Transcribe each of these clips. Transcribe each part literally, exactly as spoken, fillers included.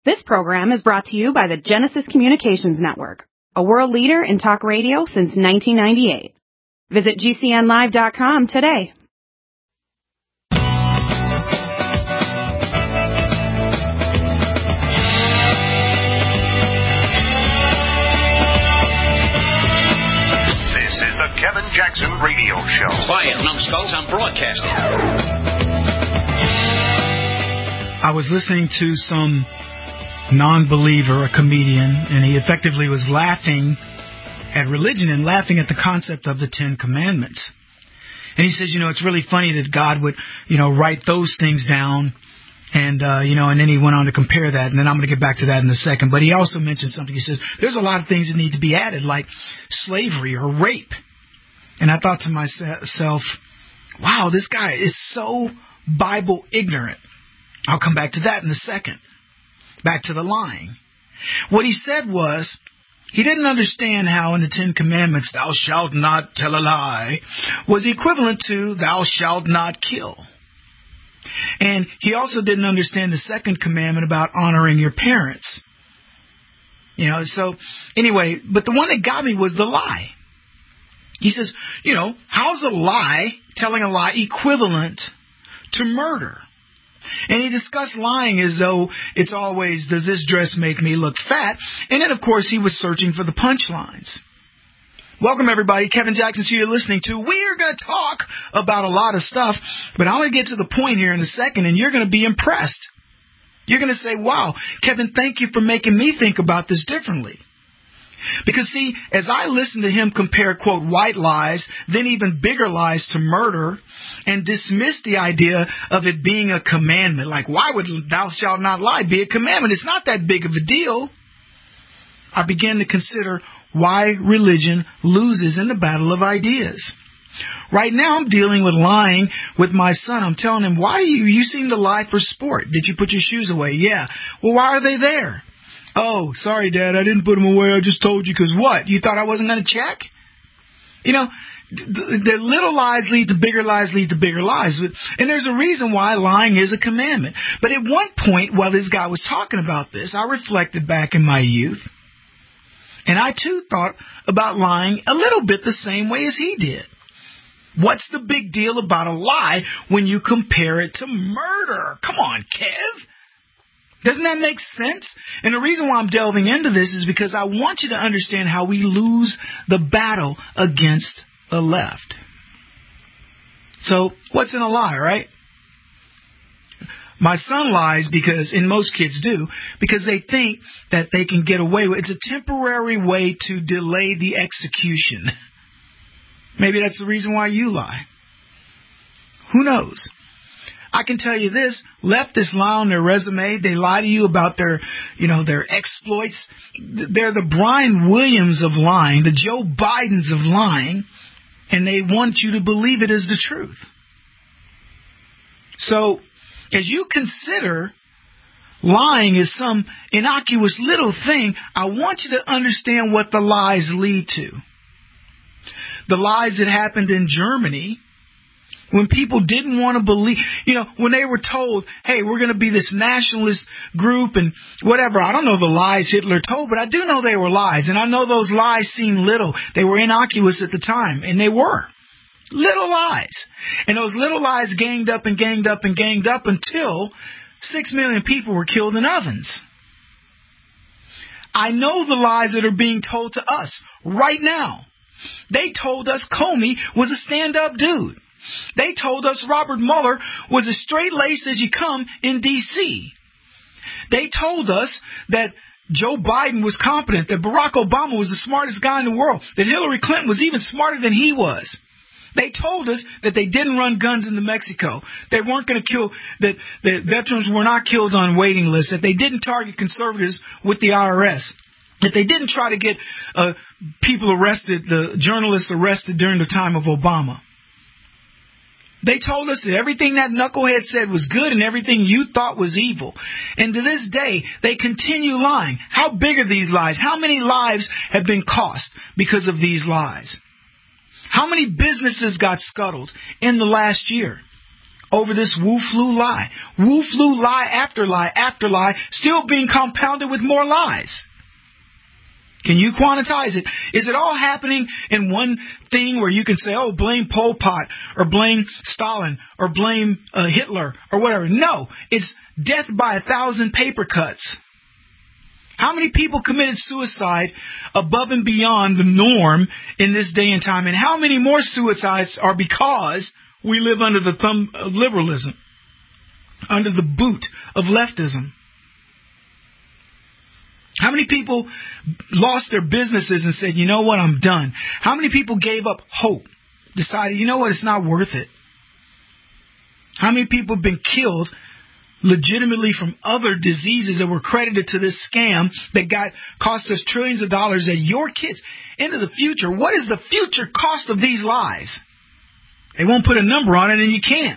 This program is brought to you by the Genesis Communications Network, a world leader in talk radio since nineteen ninety-eight. Visit G C N live dot com today. This is the Kevin Jackson Radio Show. Quiet, numbskulls, I'm broadcasting. I was listening to some non-believer, a comedian, and he effectively was laughing at religion and laughing at the concept of the Ten Commandments. And he says, you know, it's really funny that God would, you know, write those things down. And, uh, you know, and then he went on to compare that. And then I'm going to get back to that in a second. But he also mentioned something. He says, there's a lot of things that need to be added, like slavery or rape. And I thought to myself, wow, this guy is so Bible ignorant. I'll come back to that in a second. Back to the lying. What he said was, he didn't understand how in the Ten Commandments, thou shalt not tell a lie, was equivalent to thou shalt not kill. And he also didn't understand the second commandment about honoring your parents. You know, so anyway, but the one that got me was the lie. He says, you know, how's a lie, telling a lie, equivalent to murder? And he discussed lying as though it's always, does this dress make me look fat? And then, of course, he was searching for the punchlines. Welcome, everybody. Kevin Jackson, who you're listening to. We are going to talk about a lot of stuff, but I'm going to get to the point here in a second, and you're going to be impressed. You're going to say, wow, Kevin, thank you for making me think about this differently. Because, see, as I listen to him compare, quote, white lies, then even bigger lies to murder, and dismiss the idea of it being a commandment. Like, why would thou shalt not lie be a commandment? It's not that big of a deal. I began to consider why religion loses in the battle of ideas. Right now I'm dealing with lying with my son. I'm telling him, why do you, you seem to lie for sport? Did you put your shoes away? Yeah. Well, why are they there? Oh, sorry, Dad, I didn't put them away. I just told you because what? You thought I wasn't going to check? You know, the, the little lies lead to bigger lies lead to bigger lies. And there's a reason why lying is a commandment. But at one point, while this guy was talking about this, I reflected back in my youth. And I, too, thought about lying a little bit the same way as he did. What's the big deal about a lie when you compare it to murder? Come on, Kev. Doesn't that make sense? And the reason why I'm delving into this is because I want you to understand how we lose the battle against the left. So, what's in a lie, right? My son lies because, and most kids do, because they think that they can get away with it. It's a temporary way to delay the execution. Maybe that's the reason why you lie. Who knows? I can tell you this, leftists lie on their resume. They lie to you about their, you know, their exploits. They're the Brian Williams of lying, the Joe Bidens of lying, and they want you to believe it is the truth. So, as you consider lying as some innocuous little thing, I want you to understand what the lies lead to. The lies that happened in Germany, when people didn't want to believe, you know, when they were told, hey, we're going to be this nationalist group and whatever. I don't know the lies Hitler told, but I do know they were lies. And I know those lies seemed little. They were innocuous at the time, and they were. Little lies. And those little lies ganged up and ganged up and ganged up until six million people were killed in ovens. I know the lies that are being told to us right now. They told us Comey was a stand-up dude. They told us Robert Mueller was as straight-laced as you come in D C They told us that Joe Biden was competent, that Barack Obama was the smartest guy in the world, that Hillary Clinton was even smarter than he was. They told us that they didn't run guns into Mexico. They weren't going to kill, that, that veterans were not killed on waiting lists, that they didn't target conservatives with the I R S, that they didn't try to get uh, people arrested, the journalists arrested during the time of Obama. They told us that everything that knucklehead said was good and everything you thought was evil. And to this day, they continue lying. How big are these lies? How many lives have been cost because of these lies? How many businesses got scuttled in the last year? over this woo-flu lie. Woo-flu lie after lie after lie, still being compounded with more lies. Can you quantize it? Is it all happening in one thing where you can say, oh, blame Pol Pot or blame Stalin or blame uh, Hitler or whatever? No, it's death by a thousand paper cuts. How many people committed suicide above and beyond the norm in this day and time? And how many more suicides are because we live under the thumb of liberalism, under the boot of leftism? How many people lost their businesses and said, you know what, I'm done? How many people gave up hope, decided, you know what, it's not worth it? How many people have been killed legitimately from other diseases that were credited to this scam that got cost us trillions of dollars that your kids into the future? What is the future cost of these lies? They won't put a number on it, and you can't.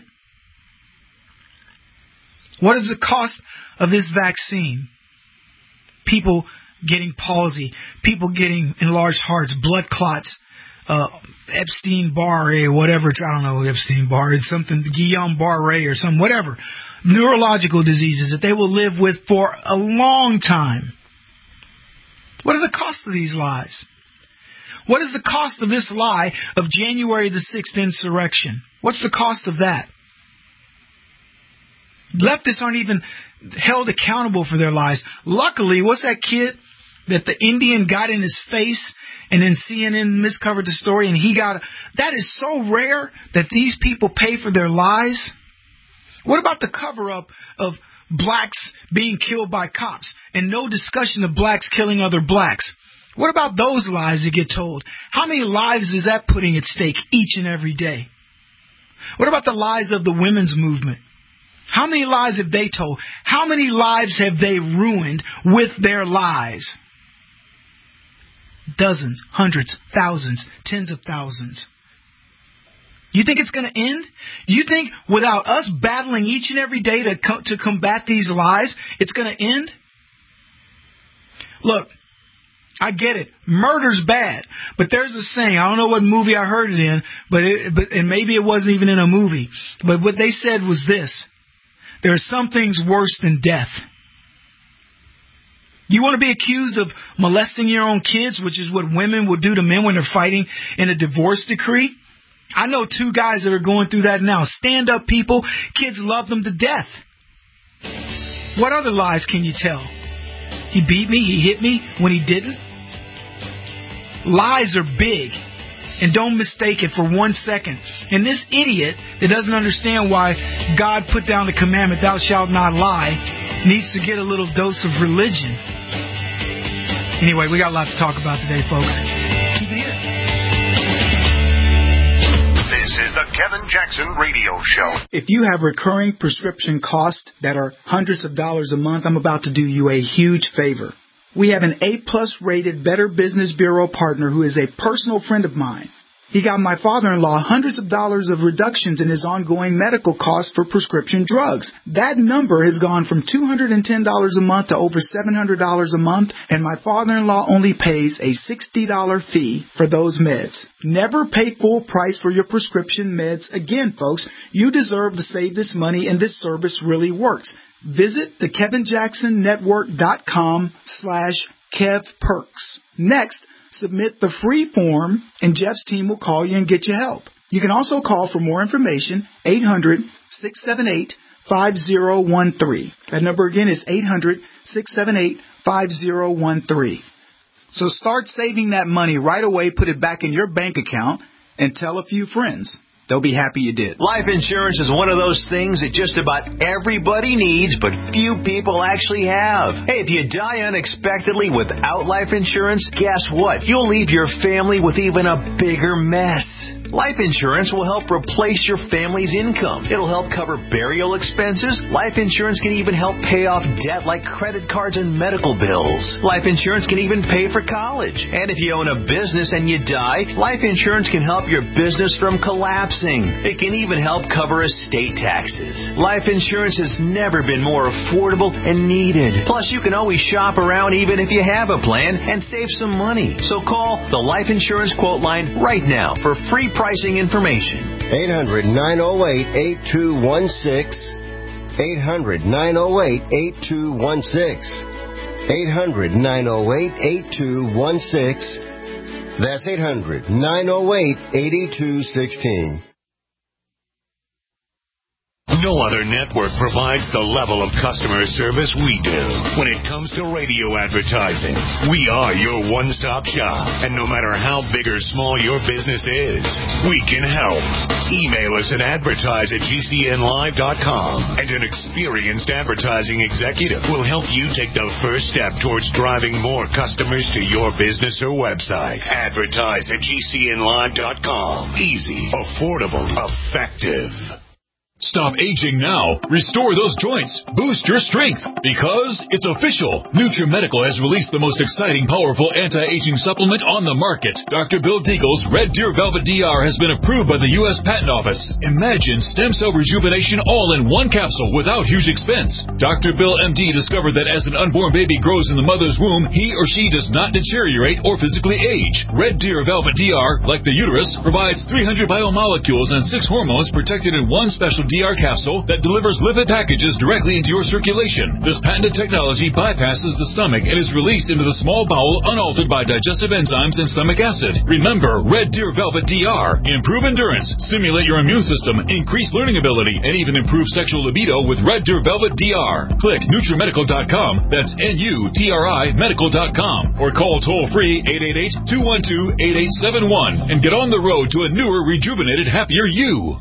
What is the cost of this vaccine? People getting palsy, people getting enlarged hearts, blood clots, uh, Epstein-Barr, whatever it's, I don't know, Epstein-Barr, it's something, Guillain-Barré or some, whatever, neurological diseases that they will live with for a long time. What are the costs of these lies? What is the cost of this lie of January the sixth insurrection? What's the cost of that? Leftists aren't even held accountable for their lies. Luckily, what's that kid that the Indian got in his face and then C N N miscovered the story and he got... That is so rare that these people pay for their lies. What about the cover-up of blacks being killed by cops and no discussion of blacks killing other blacks? What about those lies that get told? How many lives is that putting at stake each and every day? What about the lies of the women's movement? How many lies have they told? How many lives have they ruined with their lies? Dozens, hundreds, thousands, tens of thousands. You think it's going to end? You think without us battling each and every day to co- to combat these lies, it's going to end? Look, I get it. Murder's bad. But there's a saying, I don't know what movie I heard it in, but, it, but and maybe it wasn't even in a movie. But what they said was this: there are some things worse than death. You want to be accused of molesting your own kids, which is what women will do to men when they're fighting in a divorce decree? I know two guys that are going through that now. Stand up people. Kids love them to death. What other lies can you tell? He beat me. He hit me when he didn't. Lies are big. And don't mistake it for one second. And this idiot that doesn't understand why God put down the commandment, thou shalt not lie, needs to get a little dose of religion. Anyway, we got a lot to talk about today, folks. Keep it here. This is the Kevin Jackson Radio Show. If you have recurring prescription costs that are hundreds of dollars a month, I'm about to do you a huge favor. We have an A-plus rated Better Business Bureau partner who is a personal friend of mine. He got my father-in-law hundreds of dollars of reductions in his ongoing medical costs for prescription drugs. That number has gone from two hundred ten dollars a month to over seven hundred dollars a month, and my father-in-law only pays a sixty dollars fee for those meds. Never pay full price for your prescription meds again, folks. You deserve to save this money, and this service really works. Visit the Kevin Jackson Network dot com slash Kev Perks. Next, submit the free form, and Jeff's team will call you and get you help. You can also call for more information, eight hundred, six seven eight, five zero one three. That number again is eight hundred, six seven eight, five zero one three. So start saving that money right away, put it back in your bank account, and tell a few friends. They'll be happy you did. Life insurance is one of those things that just about everybody needs, but few people actually have. Hey, if you die unexpectedly without life insurance, guess what? You'll leave your family with even a bigger mess. Life insurance will help replace your family's income. It'll help cover burial expenses. Life insurance can even help pay off debt like credit cards and medical bills. Life insurance can even pay for college. And if you own a business and you die, life insurance can help your business from collapsing. It can even help cover estate taxes. Life insurance has never been more affordable and needed. Plus, you can always shop around even if you have a plan and save some money. So call the Life Insurance Quote Line right now for free pricing information. eight hundred, nine oh eight, eight two one six. eight hundred, nine oh eight, eight two one six. eight hundred, nine oh eight, eight two one six. That's eight hundred, nine oh eight, eight two one six. No other network provides the level of customer service we do. When it comes to radio advertising, we are your one-stop shop. And no matter how big or small your business is, we can help. Email us at advertise at G C N live dot com, and an experienced advertising executive will help you take the first step towards driving more customers to your business or website. Advertise at G C N live dot com. Easy, affordable, effective. Stop aging now. Restore those joints. Boost your strength. Because it's official. NutriMedical has released the most exciting, powerful anti-aging supplement on the market. Doctor Bill Deagle's Red Deer Velvet D R has been approved by the U S Patent Office. Imagine stem cell rejuvenation all in one capsule without huge expense. Doctor Bill M D discovered that as an unborn baby grows in the mother's womb, he or she does not deteriorate or physically age. Red Deer Velvet D R, like the uterus, provides three hundred biomolecules and six hormones protected in one special D R capsule that delivers lipid packages directly into your circulation. This patented technology bypasses the stomach and is released into the small bowel unaltered by digestive enzymes and stomach acid. Remember, Red Deer Velvet D R. Improve endurance, stimulate your immune system, increase learning ability, and even improve sexual libido with Red Deer Velvet D R. Click NutriMedical dot com, that's N U T R I medical dot com, or call toll-free eight eight eight, two one two, eight eight seven one and get on the road to a newer, rejuvenated, happier you.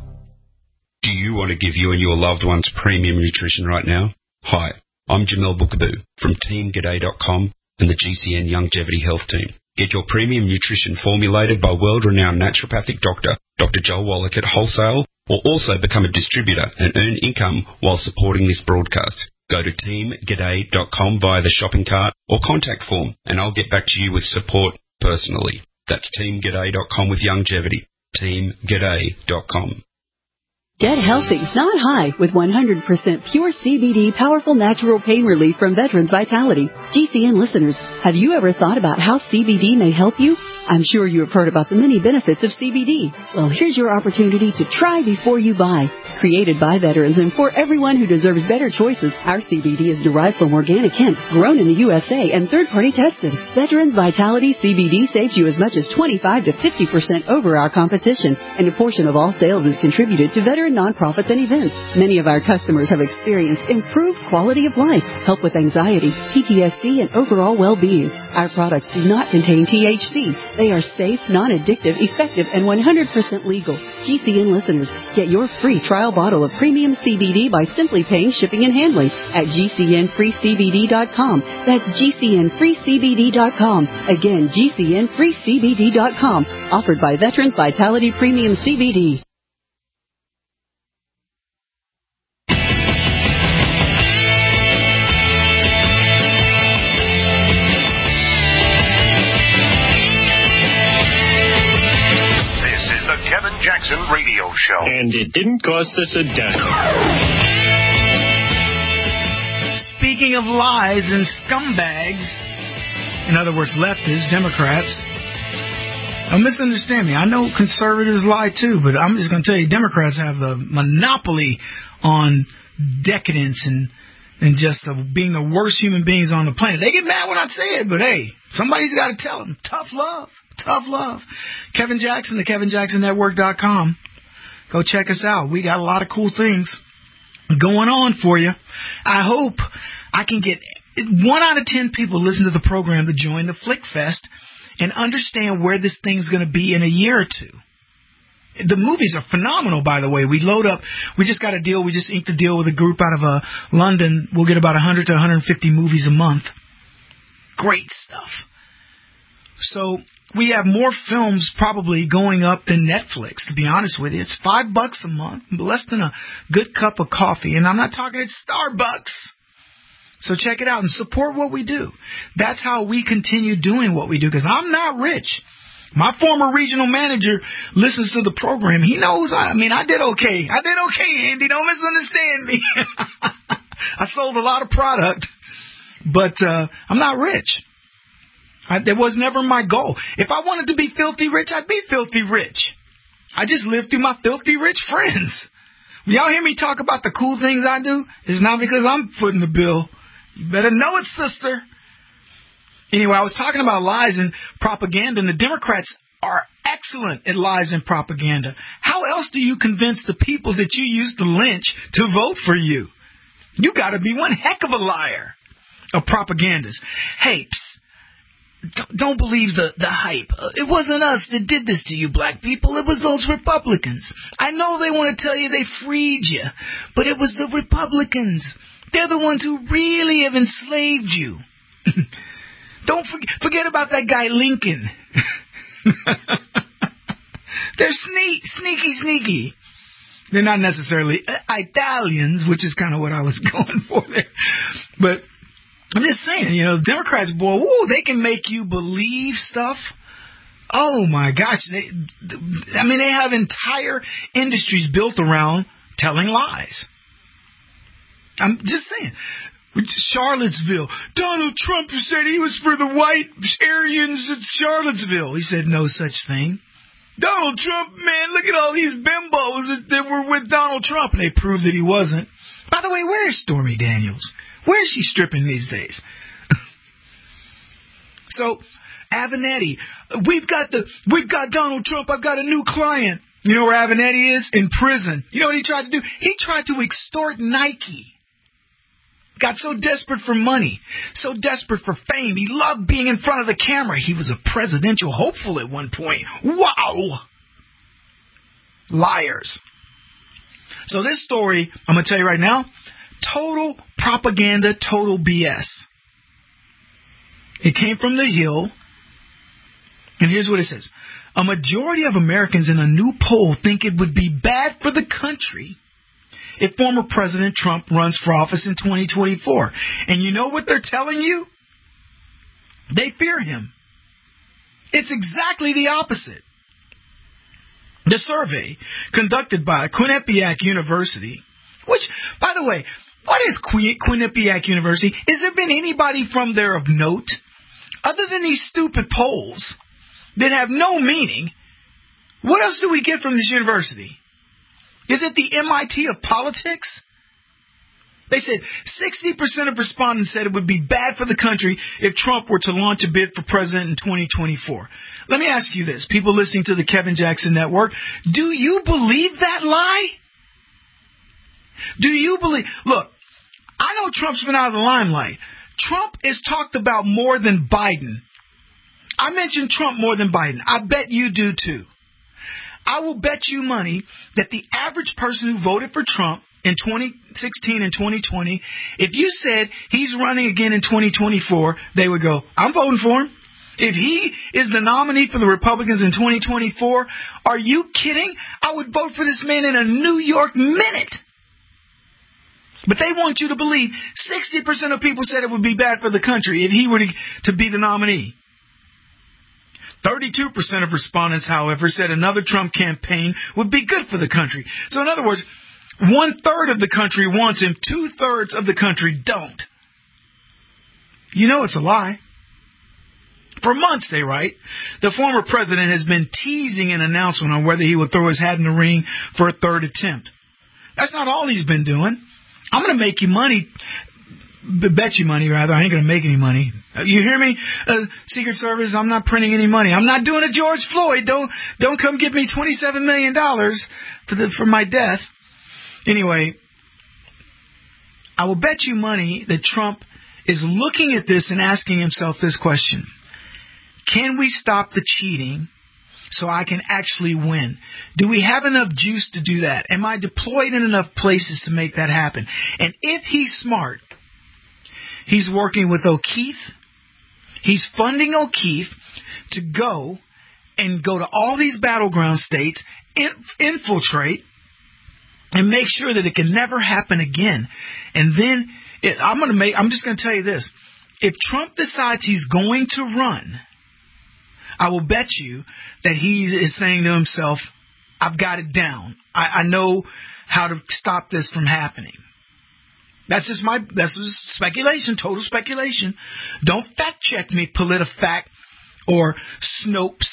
Do you want to give you and your loved ones premium nutrition right now? Hi, I'm Jamel Bookaboo from Team G'day dot com and the G C N Longevity Health Team. Get your premium nutrition formulated by world-renowned naturopathic doctor, Doctor Joel Wallach at wholesale, or also become a distributor and earn income while supporting this broadcast. Go to Team G'day dot com via the shopping cart or contact form, and I'll get back to you with support personally. That's Team G'day dot com with longevity. Team G'day dot com. Get healthy, not high, with one hundred percent pure C B D powerful natural pain relief from Veterans Vitality. G C N listeners, have you ever thought about how C B D may help you? I'm sure you have heard about the many benefits of C B D. Well, here's your opportunity to try before you buy. Created by veterans and for everyone who deserves better choices, our C B D is derived from organic hemp, grown in the U S A, and third-party tested. Veterans Vitality C B D saves you as much as twenty-five to fifty percent over our competition, and a portion of all sales is contributed to veteran nonprofits and events. Many of our customers have experienced improved quality of life, help with anxiety, P T S D, and overall well-being. Our products do not contain T H C. They are safe, non-addictive, effective, and one hundred percent legal. G C N listeners, get your free trial bottle of premium C B D by simply paying shipping and handling at G C N free C B D dot com. That's G C N free C B D dot com. Again, G C N free C B D dot com. Offered by Veterans Vitality Premium C B D. Kevin Jackson Radio Show. And it didn't cost us a dime. Speaking of lies and scumbags, in other words, leftists, Democrats, don't misunderstand me. I know conservatives lie too, but I'm just going to tell you, Democrats have the monopoly on decadence and and just uh, being the worst human beings on the planet. They get mad when I say it, but hey, somebody's got to tell them. Tough love. Tough love. Kevin Jackson, the Kevin Jackson Network dot com. Go check us out. We got a lot of cool things going on for you. I hope I can get one out of ten people listen to the program to join the Flick Fest and understand where this thing's going to be in a year or two. The movies are phenomenal, by the way. We load up. We just got a deal. We just inked a deal with a group out of uh, London. We'll get about one hundred to one hundred fifty movies a month. Great stuff. So we have more films probably going up than Netflix, to be honest with you. It's five bucks a month, less than a good cup of coffee. And I'm not talking at Starbucks. So check it out and support what we do. That's how we continue doing what we do, because I'm not rich. My former regional manager listens to the program. He knows, I, I mean, I did okay. I did okay, Andy. Don't misunderstand me. I sold a lot of product, but uh, I'm not rich. I, that was never my goal. If I wanted to be filthy rich, I'd be filthy rich. I just live through my filthy rich friends. When y'all hear me talk about the cool things I do, it's not because I'm footing the bill. You better know it, sister. Anyway, I was talking about lies and propaganda, and the Democrats are excellent at lies and propaganda. How else do you convince the people that you used to lynch to vote for you? You got to be one heck of a liar, a propagandist. Hey, psst, don't believe the, the hype. It wasn't us that did this to you, black people. It was those Republicans. I know they want to tell you they freed you, but it was the Republicans. They're the ones who really have enslaved you. Don't forget, forget about that guy Lincoln. They're sneak, sneaky, sneaky. They're not necessarily Italians, which is kind of what I was going for there. But I'm just saying, you know, Democrats, boy, woo, they can make you believe stuff. Oh, my gosh. They, I mean, they have entire industries built around telling lies. I'm just saying. Charlottesville. Donald Trump said he was for the white Aryans at Charlottesville. He said no such thing. Donald Trump, man, look at all these bimbos that were with Donald Trump. And they proved that he wasn't. By the way, where is Stormy Daniels? Where is she stripping these days? So, Avenatti, we've got the, we've got Donald Trump. I've got a new client. You know where Avenatti is? In prison. You know what he tried to do? He tried to extort Nike. Got so desperate for money, so desperate for fame. He loved being in front of the camera. He was a presidential hopeful at one point. Wow! Liars. So this story, I'm going to tell you right now, total propaganda, total B S. It came from The Hill, and here's what it says. A majority of Americans in a new poll think it would be bad for the country if former President Trump runs for office in twenty twenty-four. And you know what they're telling you? They fear him. It's exactly the opposite. The survey conducted by Quinnipiac University, which, by the way, what is Quinnipiac University? Has there been anybody from there of note? Other than these stupid polls that have no meaning, what else do we get from this university? Is it the M I T of politics? They said sixty percent of respondents said it would be bad for the country if Trump were to launch a bid for president in twenty twenty-four. Let me ask you this, people listening to the Kevin Jackson Network, do you believe that lie? Do you believe? Look, I know Trump's been out of the limelight. Trump is talked about more than Biden. I mentioned Trump more than Biden. I bet you do too. I will bet you money that the average person who voted for Trump in twenty sixteen and twenty twenty, if you said he's running again in twenty twenty-four, they would go, I'm voting for him. If he is the nominee for the Republicans in twenty twenty-four, are you kidding? I would vote for this man in a New York minute. But they want you to believe sixty percent of people said it would be bad for the country if he were to, to be the nominee. thirty-two percent of respondents, however, said another Trump campaign would be good for the country. So in other words, one-third of the country wants him, two-thirds of the country don't. You know it's a lie. For months, they write, the former president has been teasing an announcement on whether he will throw his hat in the ring for a third attempt. That's not all he's been doing. I'm going to make you money. Bet you money, rather. I ain't going to make any money. You hear me? Uh, Secret Service, I'm not printing any money. I'm not doing a George Floyd. Don't don't come give me twenty-seven million dollars for, the, for my death. Anyway, I will bet you money that Trump is looking at this and asking himself this question. Can we stop the cheating so I can actually win? Do we have enough juice to do that? Am I deployed in enough places to make that happen? And if he's smart, he's working with O'Keefe. He's funding O'Keefe to go and go to all these battleground states, in, infiltrate, and make sure that it can never happen again. And then it, I'm going to make. I'm just going to tell you this: if Trump decides he's going to run, I will bet you that he is saying to himself, "I've got it down. I, I know how to stop this from happening." That's just my, that's just speculation, total speculation. Don't fact check me, PolitiFact or Snopes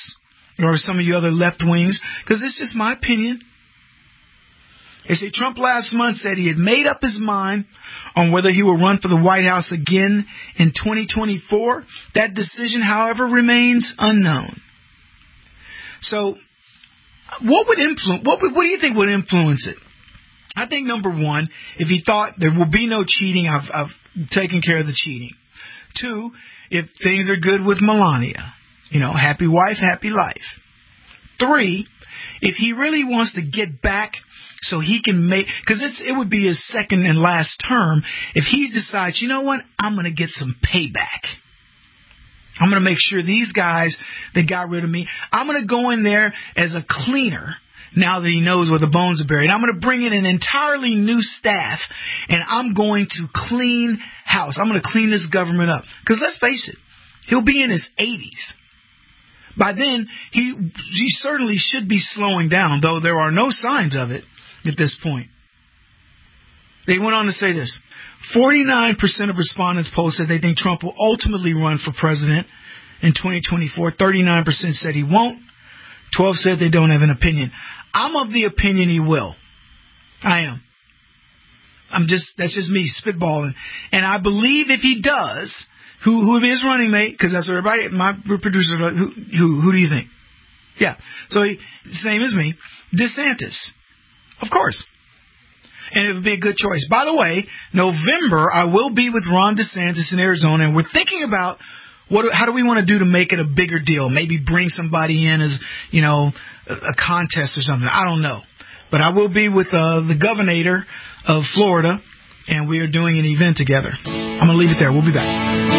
or some of you other left wings, because it's just my opinion. They say Trump last month said he had made up his mind on whether he will run for the White House again in twenty twenty-four. That decision, however, remains unknown. So, what would influence? What, would, what do you think would influence it? I think number one, if he thought there will be no cheating, I've, I've taken care of the cheating. Two, if things are good with Melania, you know, happy wife, happy life. Three, if he really wants to get back so he can make, because it's it would be his second and last term, if he decides, you know what, I'm going to get some payback. I'm going to make sure these guys that got rid of me, I'm going to go in there as a cleaner now that he knows where the bones are buried. I'm going to bring in an entirely new staff, and I'm going to clean house. I'm going to clean this government up. Because let's face it, he'll be in his eighties. By then, he he certainly should be slowing down, though there are no signs of it at this point. They went on to say this. forty-nine percent of respondents polled said they think Trump will ultimately run for president in twenty twenty-four. thirty-nine percent said he won't. twelve said they don't have an opinion. I'm of the opinion he will. I am. I'm just, that's just me spitballing. And I believe if he does, who who is running mate, because that's what everybody, my producers are like, who, who, who do you think? Yeah. So, he, same as me, DeSantis. Of course. And it would be a good choice. By the way, November, I will be with Ron DeSantis in Arizona, and we're thinking about what, how do we want to do to make it a bigger deal? Maybe bring somebody in as, you know, a, a contest or something. I don't know. But I will be with uh, the governor of Florida, and we are doing an event together. I'm going to leave it there. We'll be back.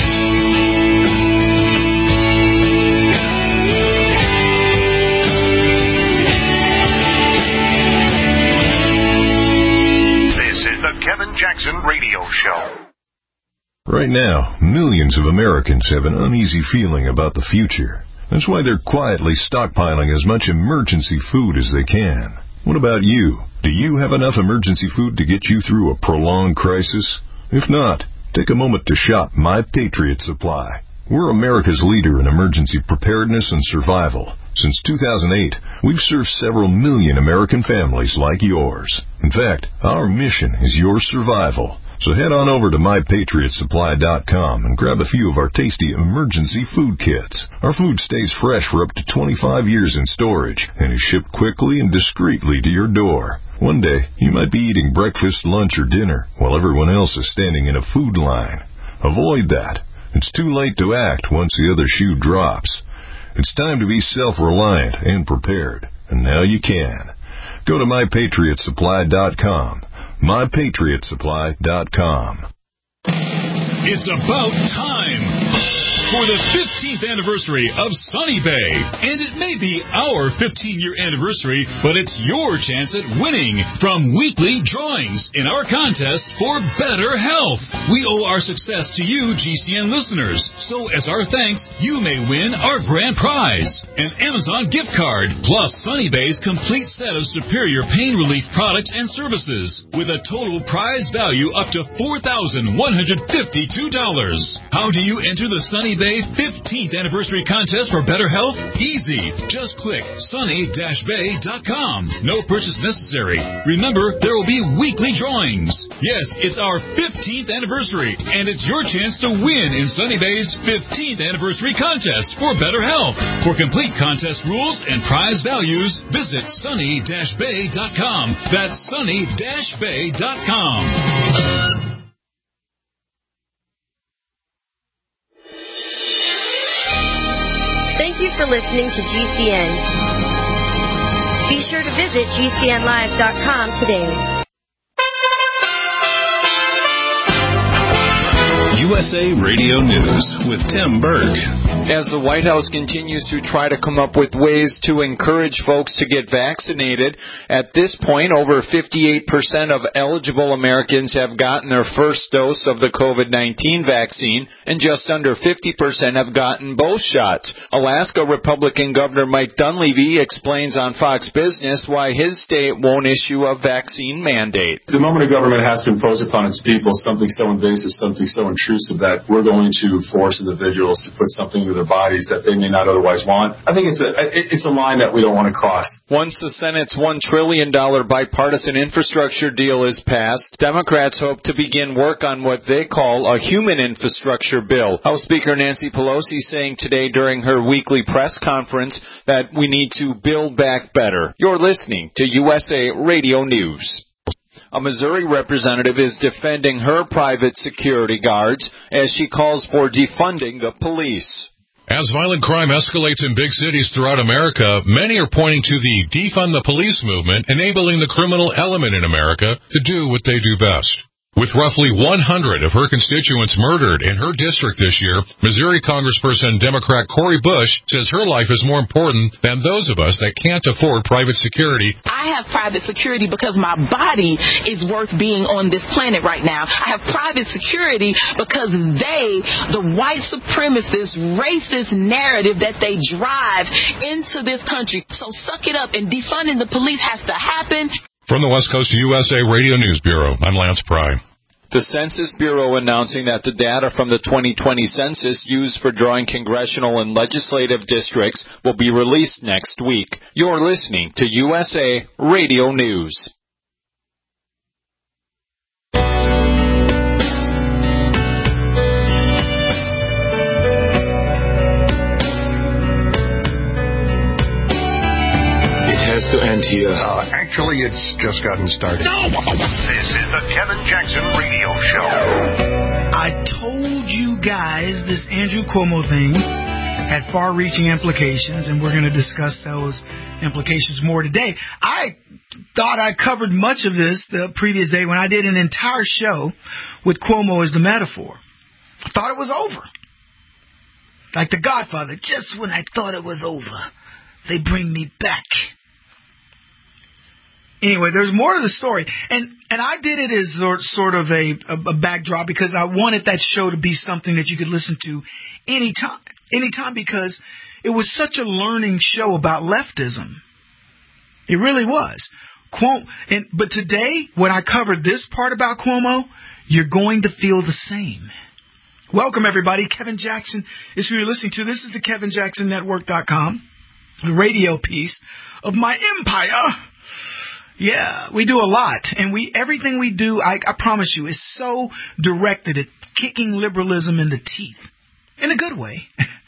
Kevin Jackson Radio Show. Right now, millions of Americans have an uneasy feeling about the future. That's why they're quietly stockpiling as much emergency food as they can. What about you? Do you have enough emergency food to get you through a prolonged crisis? If not, take a moment to shop My Patriot Supply. We're America's leader in emergency preparedness and survival. Since two thousand eight, we've served several million American families like yours. In fact, our mission is your survival. So head on over to my patriot supply dot com and grab a few of our tasty emergency food kits. Our food stays fresh for up to twenty-five years in storage and is shipped quickly and discreetly to your door. One day, you might be eating breakfast, lunch, or dinner while everyone else is standing in a food line. Avoid that. It's too late to act once the other shoe drops. It's time to be self-reliant and prepared, and now you can. Go to my patriot supply dot com. my patriot supply dot com. It's about time for the fifteenth anniversary of Sunny Bay. And it may be our fifteen-year anniversary, but it's your chance at winning from weekly drawings in our contest for better health. We owe our success to you, G C N listeners. So as our thanks, you may win our grand prize, an Amazon gift card, plus Sunny Bay's complete set of superior pain relief products and services, with a total prize value up to four thousand one hundred fifty-two dollars. How do you enter the Sunny Bay fifteenth anniversary contest for better health? Easy. Just click sunny dash bay dot com. No purchase necessary. Remember, there will be weekly drawings. Yes, it's our fifteenth anniversary, and it's your chance to win in Sunny Bay's fifteenth anniversary contest for better health. For complete contest rules and prize values, visit sunny dash bay dot com. That's sunny dash bay dot com. Thank you for listening to G C N. Be sure to visit G C N live dot com today. U S A Radio News with Tim Berg. As the White House continues to try to come up with ways to encourage folks to get vaccinated, at this point, over fifty-eight percent of eligible Americans have gotten their first dose of the COVID nineteen vaccine, and just under fifty percent have gotten both shots. Alaska Republican Governor Mike Dunleavy explains on Fox Business why his state won't issue a vaccine mandate. The moment a government has to impose upon its people something so invasive, something so intrusive, intrusive that we're going to force individuals to put something into their bodies that they may not otherwise want. I think it's a it's a line that we don't want to cross. Once the Senate's one trillion dollars bipartisan infrastructure deal is passed, Democrats hope to begin work on what they call a human infrastructure bill. House Speaker Nancy Pelosi saying today during her weekly press conference that we need to build back better. You're listening to U S A Radio News. A Missouri representative is defending her private security guards as she calls for defunding the police. As violent crime escalates in big cities throughout America, many are pointing to the defund the police movement, enabling the criminal element in America to do what they do best. With roughly one hundred of her constituents murdered in her district this year, Missouri Congressperson Democrat Cori Bush says her life is more important than those of us that can't afford private security. I have private security because my body is worth being on this planet right now. I have private security because they, the white supremacist, racist narrative that they drive into this country. So suck it up, and defunding the police has to happen. From the West Coast U S A Radio News Bureau, I'm Lance Pry. The Census Bureau announcing that the data from the twenty twenty census used for drawing congressional and legislative districts will be released next week. You're listening to U S A Radio News. To end here. Uh, actually, it's just gotten started. No! This is the Kevin Jackson Radio Show. I told you guys this Andrew Cuomo thing had far-reaching implications, and we're going to discuss those implications more today. I thought I covered much of this the previous day when I did an entire show with Cuomo as the metaphor. I thought it was over. Like The Godfather, just when I thought it was over, they bring me back. Anyway, there's more to the story, and and I did it as sort of a, a, a backdrop because I wanted that show to be something that you could listen to anytime, anytime because it was such a learning show about leftism. It really was. Cuomo, and, but today, when I covered this part about Cuomo, you're going to feel the same. Welcome, everybody. Kevin Jackson is who you're listening to. This is the Kevin Jackson Network dot com, the radio piece of my empire. Yeah, we do a lot, and we everything we do, I, I promise you, is so directed at kicking liberalism in the teeth, in a good way,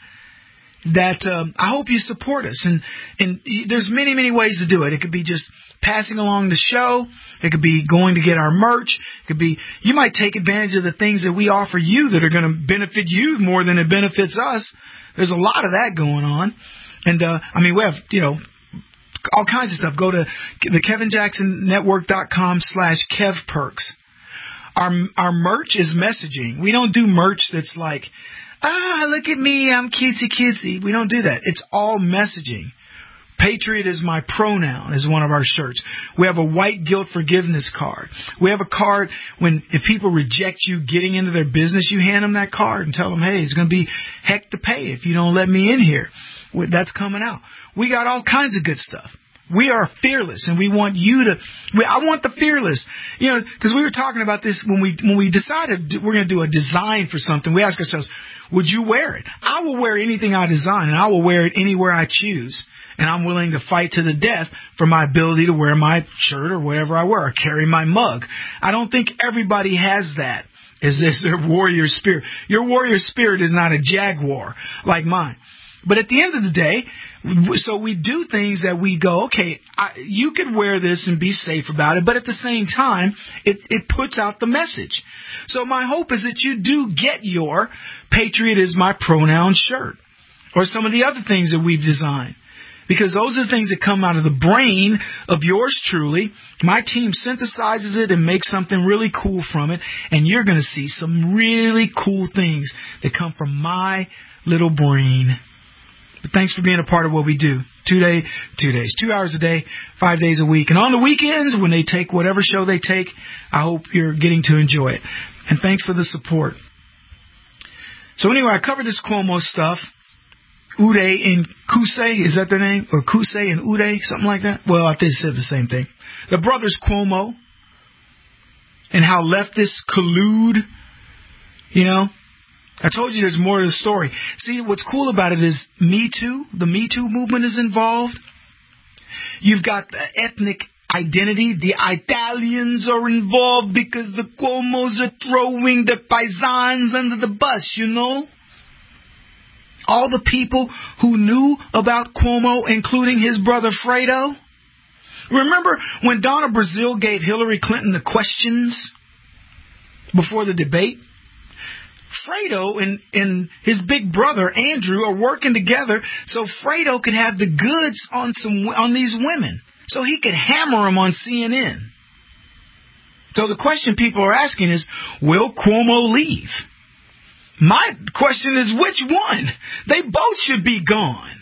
that um, I hope you support us. And, and there's many, many ways to do it. It could be just passing along the show. It could be going to get our merch. It could be, you might take advantage of the things that we offer you that are going to benefit you more than it benefits us. There's a lot of that going on. And, uh, I mean, we have, you know, all kinds of stuff. Go to the Kevin Jackson Network dot com slash Kev Perks. Our our merch is messaging. We don't do merch that's like, ah, look at me, I'm cutesy cutesy. We don't do that. It's all messaging. Patriot is my pronoun is one of our shirts. We have a white guilt forgiveness card. We have a card when if people reject you getting into their business, you hand them that card and tell them, hey, it's going to be heck to pay if you don't let me in here. That's coming out. We got all kinds of good stuff. We are fearless, and we want you to. We, I want the fearless, you know, because we were talking about this when we when we decided we're going to do a design for something. We ask ourselves, would you wear it? I will wear anything I design, and I will wear it anywhere I choose. And I'm willing to fight to the death for my ability to wear my shirt or whatever I wear, or carry my mug. I don't think everybody has that. Is this their warrior spirit? Your warrior spirit is not a jaguar like mine. But at the end of the day, so we do things that we go, okay, I, you could wear this and be safe about it, but at the same time, it, it puts out the message. So my hope is that you do get your Patriot is my pronoun shirt or some of the other things that we've designed. Because those are the things that come out of the brain of yours truly. My team synthesizes it and makes something really cool from it, and you're going to see some really cool things that come from my little brain. But thanks for being a part of what we do. Two day, two days, two hours a day, five days a week. And on the weekends, when they take whatever show they take, I hope you're getting to enjoy it. And thanks for the support. So anyway, I covered this Cuomo stuff. Uday and Kusei, is that their name? Or Kusei and Uday, something like that? Well, I think they said the same thing. The brothers Cuomo. And how leftists collude, you know, I told you there's more to the story. See, what's cool about it is Me Too, the Me Too movement is involved. You've got the ethnic identity. The Italians are involved because the Cuomos are throwing the paisans under the bus, you know? All the people who knew about Cuomo, including his brother Fredo. Remember when Donna Brazile gave Hillary Clinton the questions before the debate? Fredo and, and his big brother Andrew are working together so Fredo could have the goods on some on these women, so he could hammer them on C N N. So the question people are asking is, will Cuomo leave? My question is, which one? They both should be gone.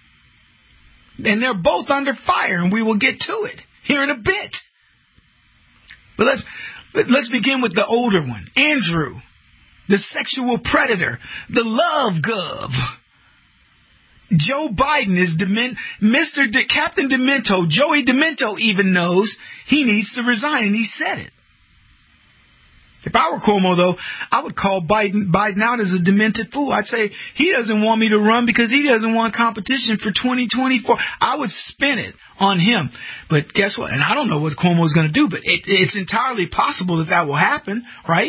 And they're both under fire, and we will get to it here in a bit. But let's let's begin with the older one, Andrew. The sexual predator, the love gov. Joe Biden is Dement- Mister De- Captain Demento. Joey Demento even knows he needs to resign, and he said it. If I were Cuomo, though, I would call Biden, Biden out as a demented fool. I'd say he doesn't want me to run because he doesn't want competition for twenty twenty-four. I would spin it on him. But guess what? And I don't know what Cuomo's going to do, but it, it's entirely possible that that will happen, right?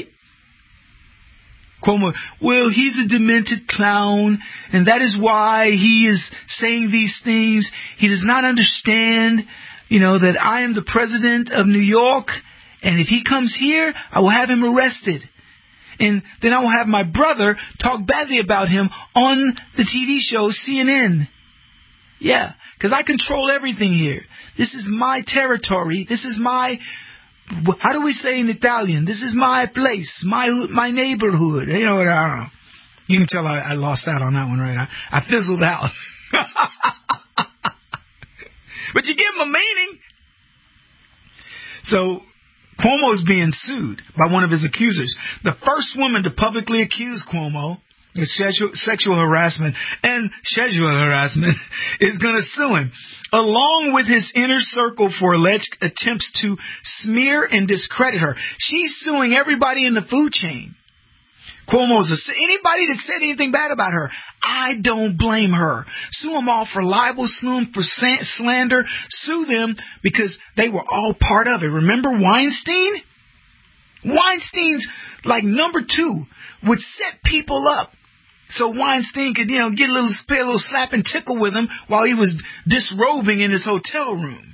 Cuomo, well, he's a demented clown, and that is why he is saying these things. He does not understand, you know, that I am the president of New York, and if he comes here, I will have him arrested. And then I will have my brother talk badly about him on the T V show C N N. Yeah, because I control everything here. This is my territory. This is my... How do we say in Italian? This is my place, my my neighborhood. You know, I don't know. You can tell I, I lost out on that one, right? I, I fizzled out. But you give him a meaning. So Cuomo's being sued by one of his accusers. The first woman to publicly accuse Cuomo of sexual, sexual harassment and sexual harassment is going to sue him, along with his inner circle for alleged attempts to smear and discredit her. She's suing everybody in the food chain. Cuomo's a, anybody that said anything bad about her. I don't blame her. Sue them all for libel, sue them for slander, sue them because they were all part of it. Remember Weinstein? Weinstein's like number two, would set people up. So Weinstein could, you know, get a little, play a little slap and tickle with him while he was disrobing in his hotel room.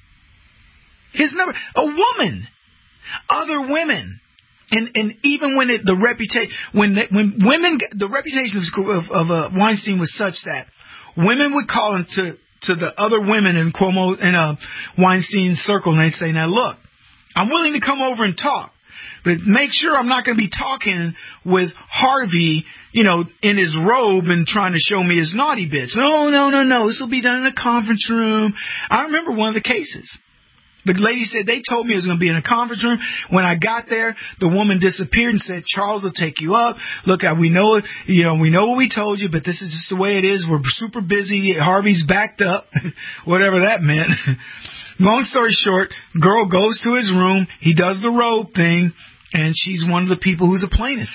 His number, a woman, other women, and and even when it, the reputation, when the, when women, the reputation of of, of uh, Weinstein was such that women would call into to the other women in Cuomo in uh, Weinstein's circle, and they'd say, "Now look, I'm willing to come over and talk, but make sure I'm not going to be talking with Harvey, you know, in his robe and trying to show me his naughty bits. No, no, no, no. This will be done in a conference room." I remember one of the cases. The lady said they told me it was going to be in a conference room. When I got there, the woman disappeared and said, "Charles will take you up. Look, we know it. You know, we know what we told you, but this is just the way it is. We're super busy. Harvey's backed up," whatever that meant. Long story short, girl goes to his room. He does the robe thing, and she's one of the people who's a plaintiff.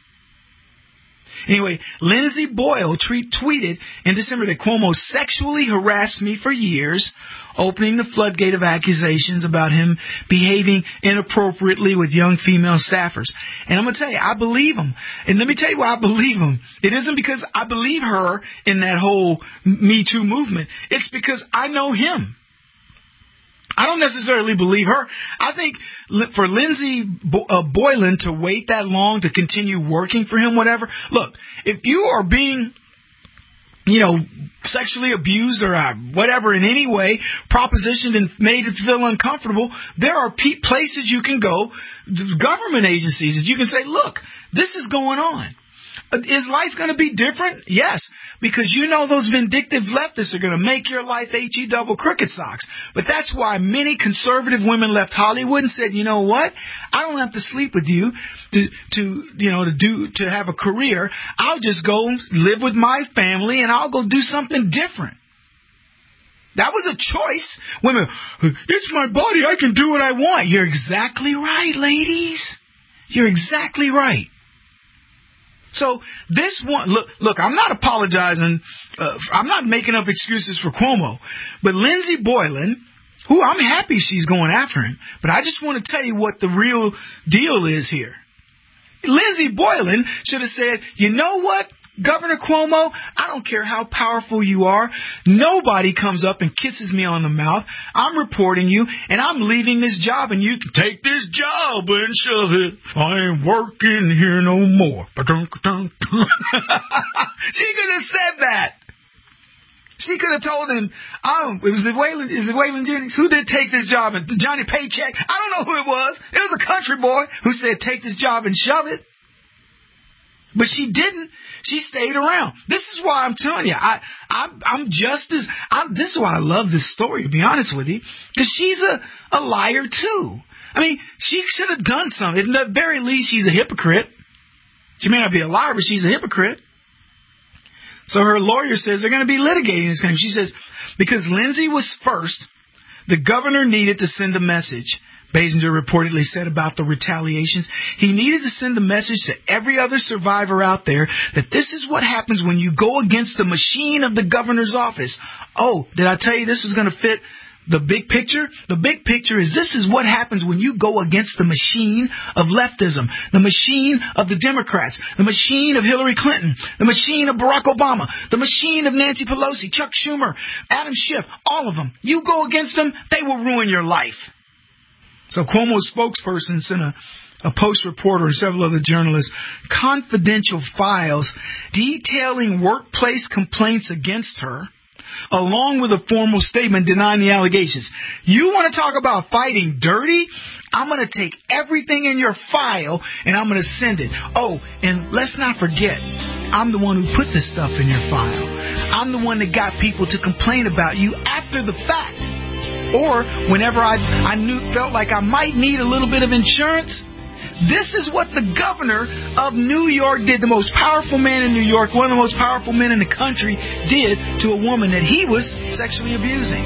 Anyway, Lindsay Boyle tweet, tweeted in December that Cuomo sexually harassed me for years, opening the floodgate of accusations about him behaving inappropriately with young female staffers. And I'm going to tell you, I believe him. And let me tell you why I believe him. It isn't because I believe her in that whole Me Too movement. It's because I know him. I don't necessarily believe her. I think for Lindsay Bo- uh, Boylan to wait that long to continue working for him, whatever. Look, if you are being, you know, sexually abused or uh, whatever in any way, propositioned and made to feel uncomfortable, there are pe- places you can go, government agencies, that you can say, look, this is going on. Is life going to be different? Yes, because you know those vindictive leftists are going to make your life H E double cricket socks. But that's why many conservative women left Hollywood and said, you know what? I don't have to sleep with you to, to you know, to do to have a career. I'll just go live with my family and I'll go do something different. That was a choice. Women, it's my body. I can do what I want. You're exactly right, ladies. You're exactly right. So this one, look, look, I'm not apologizing. Uh, I'm not making up excuses for Cuomo. But Lindsey Boylan, who I'm happy she's going after him, but I just want to tell you what the real deal is here. Lindsey Boylan should have said, you know what, Governor Cuomo, I don't care how powerful you are. Nobody comes up and kisses me on the mouth. I'm reporting you, and I'm leaving this job, and you can take this job and shove it. I ain't working here no more. She could have said that. She could have told him, oh, was it Waylon, is it Waylon Jennings? Who did take this job? And Johnny Paycheck? I don't know who it was. It was a country boy who said, take this job and shove it. But she didn't. She stayed around. This is why I'm telling you, I, I, I'm just as, I'm, this is why I love this story, to be honest with you, because she's a, a liar too. I mean, she should have done something. At the very least, she's a hypocrite. She may not be a liar, but she's a hypocrite. So her lawyer says they're going to be litigating this claim. She says, because Lindsey was first, the governor needed to send a message. Basinger reportedly said about the retaliations. He needed to send a message to every other survivor out there that this is what happens when you go against the machine of the governor's office. Oh, did I tell you this was going to fit the big picture? The big picture is this is what happens when you go against the machine of leftism, the machine of the Democrats, the machine of Hillary Clinton, the machine of Barack Obama, the machine of Nancy Pelosi, Chuck Schumer, Adam Schiff, all of them. You go against them, they will ruin your life. So Cuomo's spokesperson sent a, a Post reporter and several other journalists confidential files detailing workplace complaints against her, along with a formal statement denying the allegations. You want to talk about fighting dirty? I'm going to take everything in your file and I'm going to send it. Oh, and let's not forget, I'm the one who put this stuff in your file. I'm the one that got people to complain about you after the fact. Or whenever I, I knew, felt like I might need a little bit of insurance. This is what the governor of New York did. The most powerful man in New York, one of the most powerful men in the country, did to a woman that he was sexually abusing.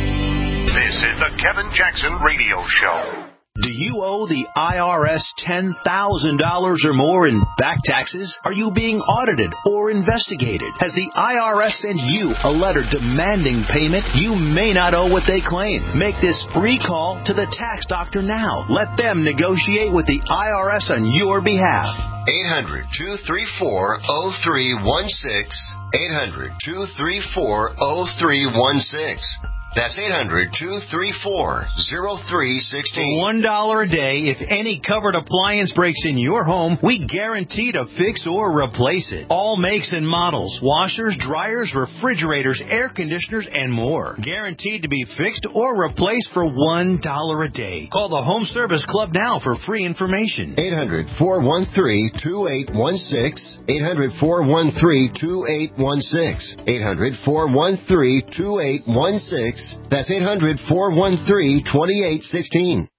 This is the Kevin Jackson Radio Show. Do you owe the I R S ten thousand dollars or more in back taxes? Are you being audited or investigated? Has the I R S sent you a letter demanding payment? You may not owe what they claim. Make this free call to the tax doctor now. Let them negotiate with the I R S on your behalf. eight hundred, two three four, oh three one six. eight hundred, two three four, oh three one six. That's eight hundred, two three four, oh three one six. For one dollar a day, if any covered appliance breaks in your home, we guarantee to fix or replace it. All makes and models, washers, dryers, refrigerators, air conditioners, and more. Guaranteed to be fixed or replaced for one dollar a day. Call the Home Service Club now for free information. eight hundred, four one three, two eight one six. eight hundred, four one three, two eight one six. eight hundred, four one three, two eight one six. That's eight hundred, four one three, two eight one six.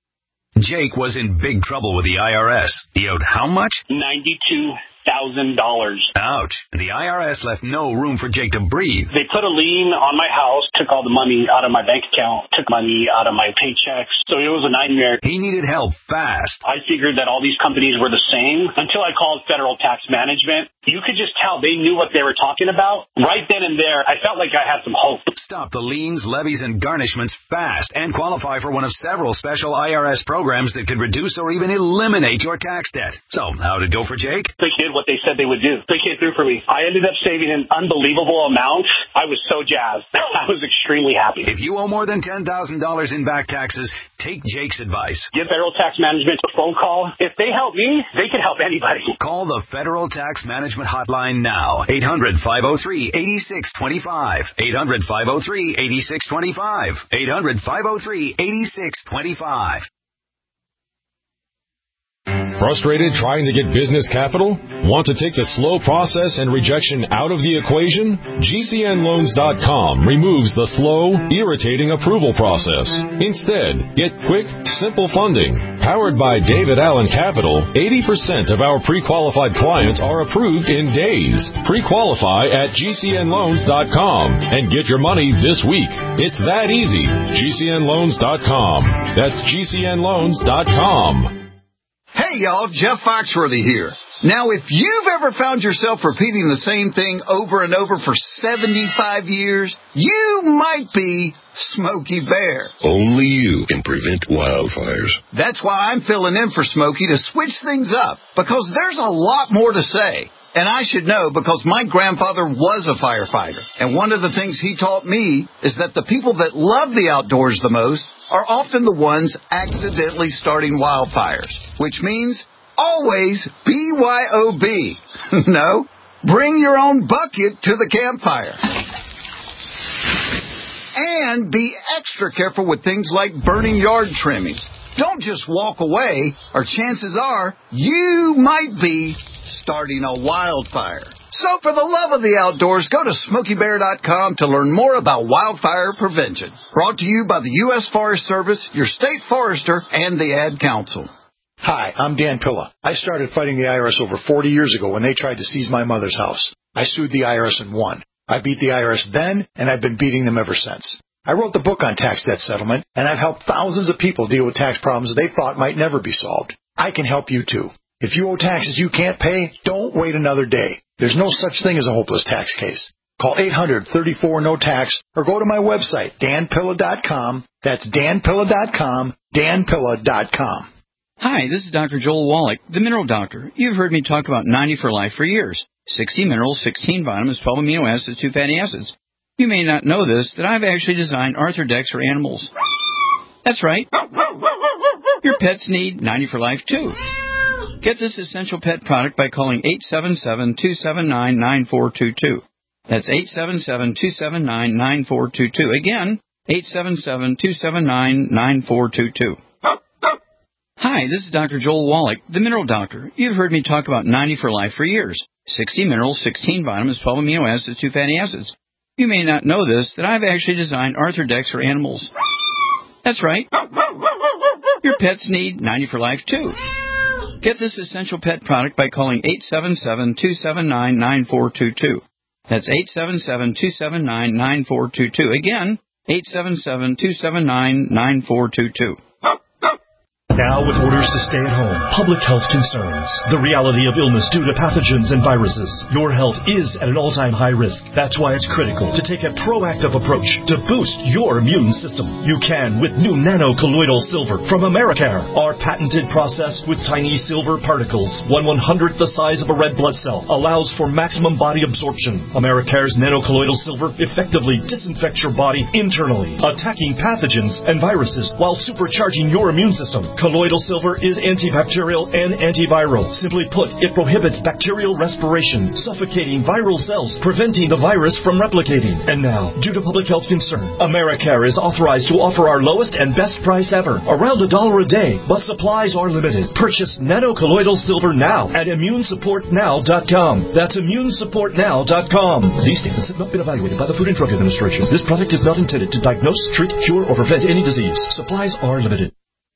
Jake was in big trouble with the I R S. He owed how much? ninety-two thousand dollars. Ouch. The I R S left no room for Jake to breathe. They put a lien on my house, took all the money out of my bank account, took money out of my paychecks. So it was a nightmare. He needed help fast. I figured that all these companies were the same until I called Federal Tax Management. You could just tell they knew what they were talking about. Right then and there, I felt like I had some hope. Stop the liens, levies, and garnishments fast and qualify for one of several special I R S programs that could reduce or even eliminate your tax debt. So, how'd it go for Jake? They did what they said they would do. They came through for me. I ended up saving an unbelievable amount. I was so jazzed. I was extremely happy. If you owe more than ten thousand dollars in back taxes, take Jake's advice. Give Federal Tax Management a phone call. If they help me, they can help anybody. Call the Federal Tax Management Hotline now. eight hundred, five oh three, eight six two five. eight hundred, five oh three, eight six two five. eight hundred, five oh three, eight six two five. Frustrated trying to get business capital? Want to take the slow process and rejection out of the equation? G C N loans dot com removes the slow, irritating approval process. Instead, get quick, simple funding. Powered by David Allen Capital, eighty percent of our pre-qualified clients are approved in days. Pre-qualify at G C N loans dot com and get your money this week. It's that easy. G C N loans dot com. That's G C N loans dot com. Hey, y'all, Jeff Foxworthy here. Now, if you've ever found yourself repeating the same thing over and over for seventy-five years, you might be Smokey Bear. Only you can prevent wildfires. That's why I'm filling in for Smokey to switch things up, because there's a lot more to say. And I should know because my grandfather was a firefighter. And one of the things he taught me is that the people that love the outdoors the most are often the ones accidentally starting wildfires, which means always B Y O B. No, bring your own bucket to the campfire. And be extra careful with things like burning yard trimmings. Don't just walk away, or chances are you might be starting a wildfire. So for the love of the outdoors, go to smokey bear dot com to learn more about wildfire prevention. Brought to you by the U S Forest Service, your state forester, and the Ad Council. Hi, I'm Dan Pilla. I started fighting the I R S over forty years ago when they tried to seize my mother's house. I sued the I R S and won. I beat the I R S then, and I've been beating them ever since. I wrote the book on tax debt settlement, and I've helped thousands of people deal with tax problems they thought might never be solved. I can help you, too. If you owe taxes you can't pay, don't wait another day. There's no such thing as a hopeless tax case. Call eight hundred, thirty-four, no tax or go to my website, dan pilla dot com. That's dan pilla dot com, dan pilla dot com. Hi, this is Doctor Joel Wallach, the Mineral Doctor. You've heard me talk about ninety for Life for years. sixty minerals, sixteen vitamins, twelve amino acids, two fatty acids. You may not know this, that I've actually designed Arthrodex for animals. That's right. Your pets need ninety for Life, too. Get this essential pet product by calling eight seven seven, two seven nine, nine four two two. That's eight seven seven, two seven nine, nine four two two. Again, eight seven seven, two seven nine, nine four two two. Hi, this is Doctor Joel Wallach, the Mineral Doctor. You've heard me talk about ninety for Life for years. sixty minerals, sixteen vitamins, twelve amino acids, two fatty acids. You may not know this, that I've actually designed Arthrodex for animals. That's right. Your pets need ninety for Life, too. Get this essential pet product by calling eight seven seven, two seven nine, nine four two two. That's eight seven seven, two seven nine, nine four two two. Again, eight seven seven, two seven nine, nine four two two. Now with orders to stay at home, public health concerns, the reality of illness due to pathogens and viruses, your health is at an all-time high risk. That's why it's critical to take a proactive approach to boost your immune system. You can with new nano-colloidal silver from Americare. Our patented process with tiny silver particles, one one-hundredth the size of a red blood cell, allows for maximum body absorption. Americare's nano-colloidal silver effectively disinfects your body internally, attacking pathogens and viruses while supercharging your immune system. Colloidal silver is antibacterial and antiviral. Simply put, it prohibits bacterial respiration, suffocating viral cells, preventing the virus from replicating. And now, due to public health concern, Americare is authorized to offer our lowest and best price ever, around a dollar a day, but supplies are limited. Purchase nano-colloidal silver now at immune support now dot com. That's immune support now dot com. These statements have not been evaluated by the Food and Drug Administration. This product is not intended to diagnose, treat, cure, or prevent any disease. Supplies are limited.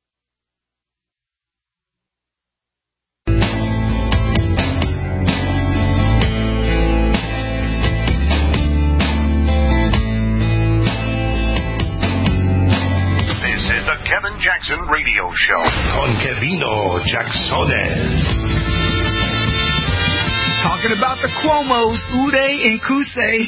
Jackson Radio Show. Con Kevino Jacksones. Talking about the Cuomos, Uday and Kusei.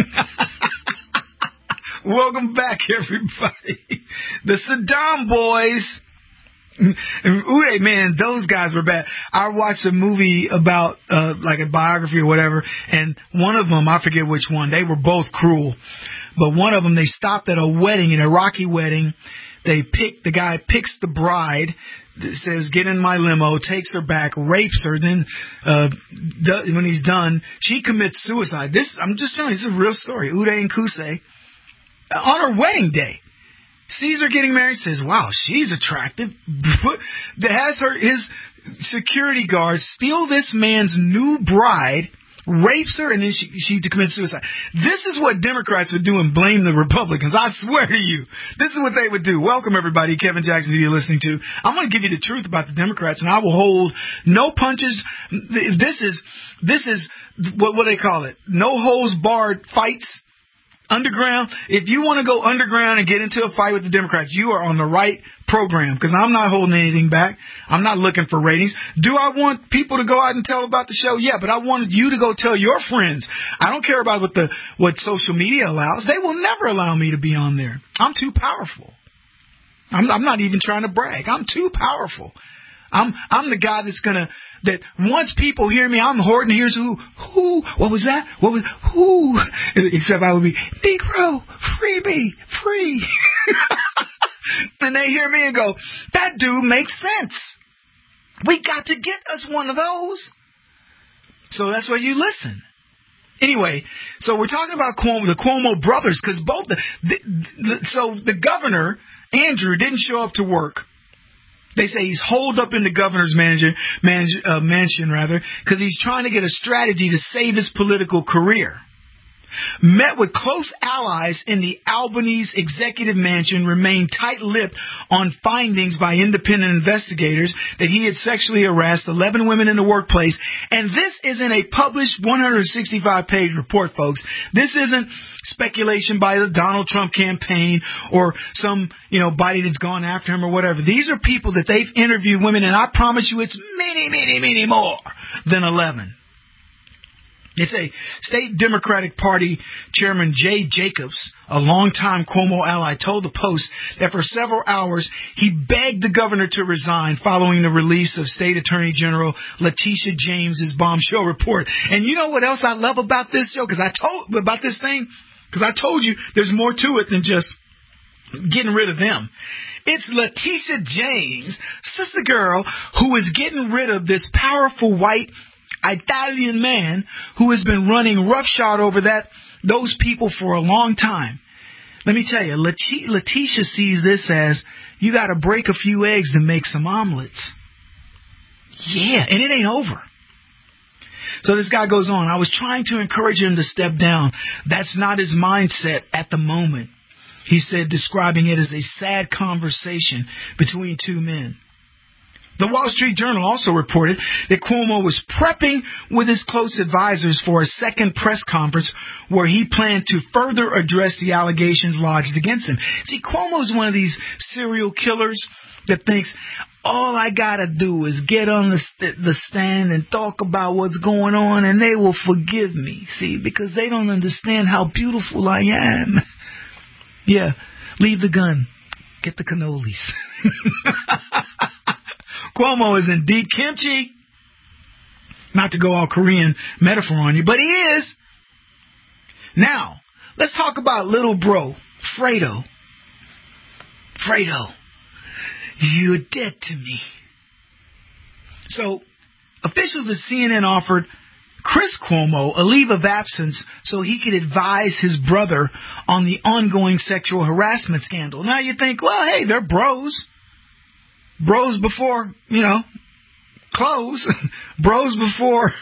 Welcome back, everybody. The Saddam boys. Uday, man, those guys were bad. I watched a movie about, uh, like a biography or whatever, and one of them, I forget which one, they were both cruel. But one of them, they stopped at a wedding, an Iraqi wedding. They pick, the guy picks the bride, says, get in my limo, takes her back, rapes her, then uh, do, when he's done, she commits suicide. This, I'm just telling you, this is a real story. Uday and Kusei, on her wedding day, sees her getting married, says, wow, she's attractive. That has her, his security guards steal this man's new bride, rapes her, and then she, she commits suicide. This is what Democrats would do and blame the Republicans. I swear to you. This is what they would do. Welcome, everybody. Kevin Jackson, who you're listening to. I'm going to give you the truth about the Democrats, and I will hold no punches. This is, this is what, what they call it. No holds barred fights. Underground, if you want to go underground and get into a fight with the Democrats, you are on the right program, because I'm not holding anything back. I'm not looking for ratings. Do I want people to go out and tell about the show? Yeah, but I wanted you to go tell your friends. I don't care about what the what social media allows. They will never allow me to be on there. I'm too powerful. I'm, I'm not even trying to brag. I'm too powerful. I'm I'm the guy that's gonna that once people hear me, I'm Horton. Here's who who what was that? What was who? Except I would be Negro, freebie, free. And they hear me and go, that dude makes sense. We got to get us one of those. So that's why you listen. Anyway, so we're talking about Cuomo, the Cuomo brothers, because both the, the, the so the governor Andrew didn't show up to work. They say he's holed up in the governor's manager, manage, uh, mansion, rather, because he's trying to get a strategy to save his political career. Met with close allies in the Albanese executive mansion, remained tight-lipped on findings by independent investigators that he had sexually harassed eleven women in the workplace. And this isn't a published one hundred sixty-five page report, folks. This isn't speculation by the Donald Trump campaign or some, you know, body that's gone after him or whatever. These are people that they've interviewed women, and I promise you it's many, many, many more than eleven. They say State Democratic Party Chairman Jay Jacobs, a longtime Cuomo ally, told the Post that for several hours he begged the governor to resign following the release of State Attorney General Letitia James's bombshell report. And you know what else I love about this show? Because I told about this thing, because I told you there's more to it than just getting rid of them. It's Letitia James, sister girl, who is getting rid of this powerful white Italian man who has been running roughshod over that those people for a long time. Let me tell you, Leti- Letitia sees this as you got to break a few eggs to make some omelets. Yeah, and it ain't over. So this guy goes on. I was trying to encourage him to step down. That's not his mindset at the moment, he said, describing it as a sad conversation between two men. The Wall Street Journal also reported that Cuomo was prepping with his close advisors for a second press conference where he planned to further address the allegations lodged against him. See, Cuomo's one of these serial killers that thinks, all I got to do is get on the, st- the stand and talk about what's going on and they will forgive me. See, because they don't understand how beautiful I am. Yeah, leave the gun. Get the cannolis. Cuomo is indeed kimchi. Not to go all Korean metaphor on you, but he is. Now, let's talk about little bro, Fredo. Fredo, you're dead to me. So, officials at C N N offered Chris Cuomo a leave of absence so he could advise his brother on the ongoing sexual harassment scandal. Now you think, well, hey, they're bros. Bros before, you know, clothes. Bros before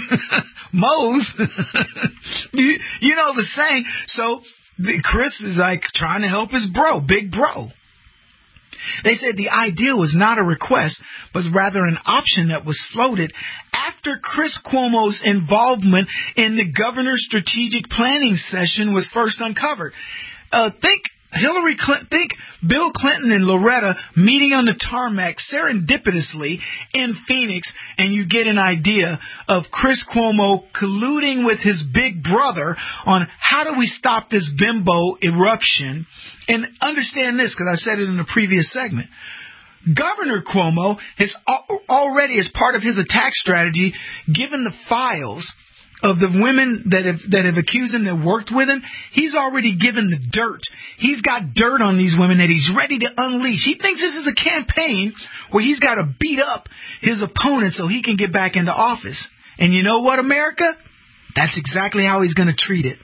Mo's. you, you know the saying. So the, Chris is like trying to help his bro, big bro. They said the idea was not a request, but rather an option that was floated after Chris Cuomo's involvement in the governor's strategic planning session was first uncovered. Uh, think Hillary Clinton, think Bill Clinton and Loretta meeting on the tarmac serendipitously in Phoenix, and you get an idea of Chris Cuomo colluding with his big brother on how do we stop this bimbo eruption. And understand this, because I said it in the previous segment. Governor Cuomo has already, as part of his attack strategy, given the files of the women that have that have accused him that worked with him. He's already given the dirt. He's got dirt on these women that he's ready to unleash. He thinks this is a campaign where he's got to beat up his opponent so he can get back into office. And you know what, America? That's exactly how he's going to treat it.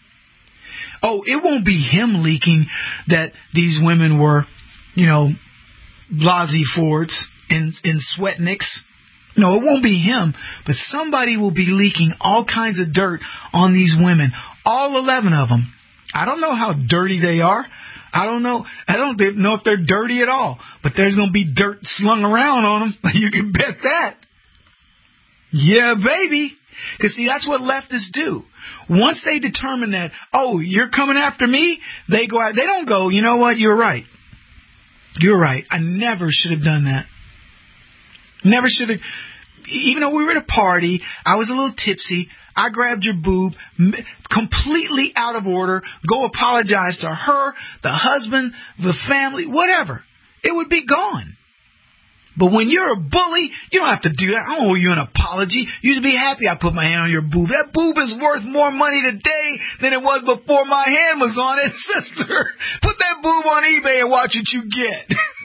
Oh, it won't be him leaking that these women were, you know, Blasey Fords and, and Sweatnicks. No, it won't be him, but somebody will be leaking all kinds of dirt on these women, all eleven of them. I don't know how dirty they are. I don't know. I don't know if they're dirty at all, but there's going to be dirt slung around on them. You can bet that. Yeah, baby. Because, see, that's what leftists do. Once they determine that, oh, you're coming after me, they go out. They don't go, you know what, you're right. You're right. I never should have done that. Never should have. Even though we were at a party, I was a little tipsy. I grabbed your boob, completely out of order. Go apologize to her, the husband, the family, whatever. It would be gone. But when you're a bully, you don't have to do that. I don't owe you an apology. You should be happy I put my hand on your boob. That boob is worth more money today than it was before my hand was on it, sister. Put that boob on eBay and watch what you get.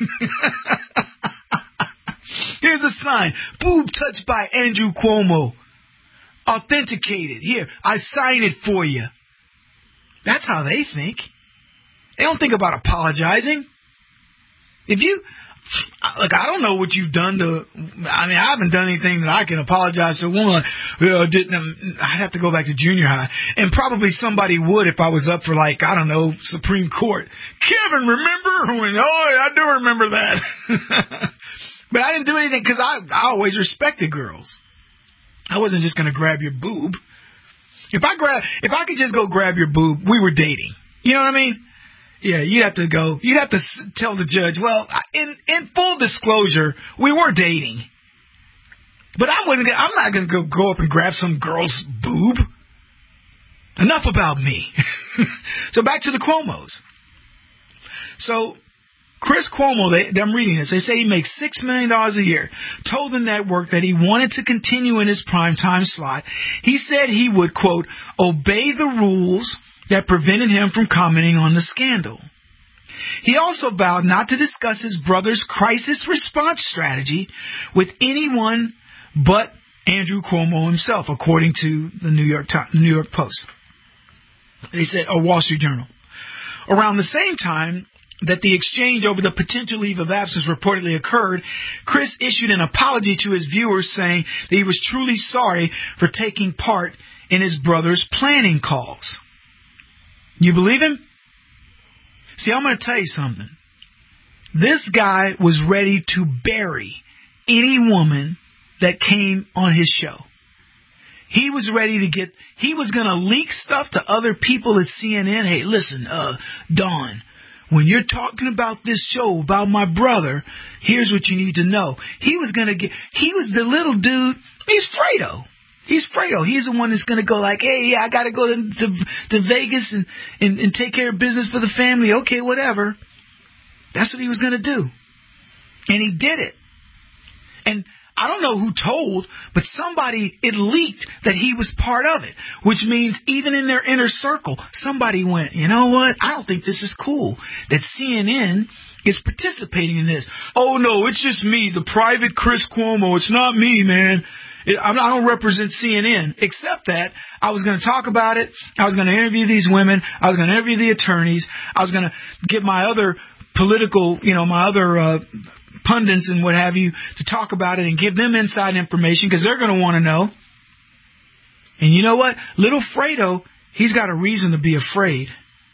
Here's a sign. Boob touched by Andrew Cuomo. Authenticated. Here, I sign it for you. That's how they think. They don't think about apologizing. If you... Look, I don't know what you've done to... I mean, I haven't done anything that I can apologize to a woman. Well, didn't, I'd have to go back to junior high. And probably somebody would if I was up for, like, I don't know, Supreme Court. Kevin, remember? When, oh, I do remember that. But I didn't do anything because I, I always respected girls. I wasn't just going to grab your boob. If I grab, if I could just go grab your boob, we were dating. You know what I mean? Yeah, you'd have to go. You'd have to tell the judge, well, in in full disclosure, we were dating. But I wouldn't. I'm not going to go go up and grab some girl's boob. Enough about me. So back to the Cuomos. So Chris Cuomo, they, I'm reading this. They say he makes six million dollars a year. Told the network that he wanted to continue in his primetime slot. He said he would, quote, obey the rules that prevented him from commenting on the scandal. He also vowed not to discuss his brother's crisis response strategy with anyone but Andrew Cuomo himself, according to the New York New York Post. They said, or Wall Street Journal. Around the same time that the exchange over the potential leave of absence reportedly occurred, Chris issued an apology to his viewers saying that he was truly sorry for taking part in his brother's planning calls. You believe him? See, I'm going to tell you something. This guy was ready to bury any woman that came on his show. He was ready to get, he was going to leak stuff to other people at C N N. Hey, listen, uh, Dawn, when you're talking about this show about my brother, here's what you need to know. He was going to get, he was the little dude, he's Fredo. He's Fredo. He's the one that's going to go like, hey, yeah, I got to go to, to to Vegas and, and, and take care of business for the family. Okay, whatever. That's what he was going to do. And he did it. And I don't know who told, but somebody, it leaked that he was part of it, which means even in their inner circle, somebody went, you know what? I don't think this is cool that C N N is participating in this. Oh, no, it's just me, the private Chris Cuomo. It's not me, man. I don't represent C N N, except that I was going to talk about it. I was going to interview these women. I was going to interview the attorneys. I was going to get my other political, you know, my other uh, pundits and what have you to talk about it and give them inside information because they're going to want to know. And you know what? Little Fredo, he's got a reason to be afraid.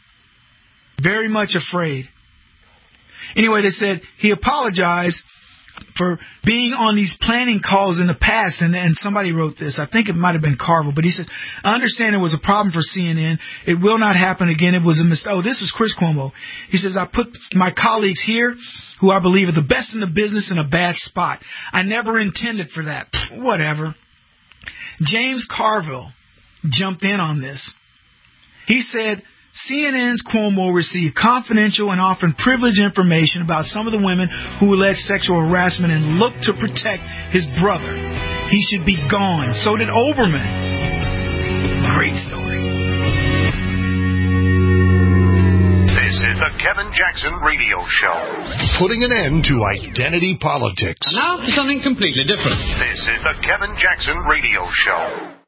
Very much afraid. Anyway, they said he apologized for being on these planning calls in the past, and, and somebody wrote this. I think it might have been Carville, but he says, I understand it was a problem for C N N. It will not happen again. It was a mistake. Oh, this was Chris Cuomo. He says, I put my colleagues here, who I believe are the best in the business, in a bad spot. I never intended for that. Pfft, whatever. James Carville jumped in on this. He said, C N N's Cuomo received confidential and often privileged information about some of the women who alleged sexual harassment and looked to protect his brother. He should be gone. So did Olbermann. Great story. This is the Kevin Jackson Radio Show. Putting an end to identity politics. And now for something completely different. This is the Kevin Jackson Radio Show.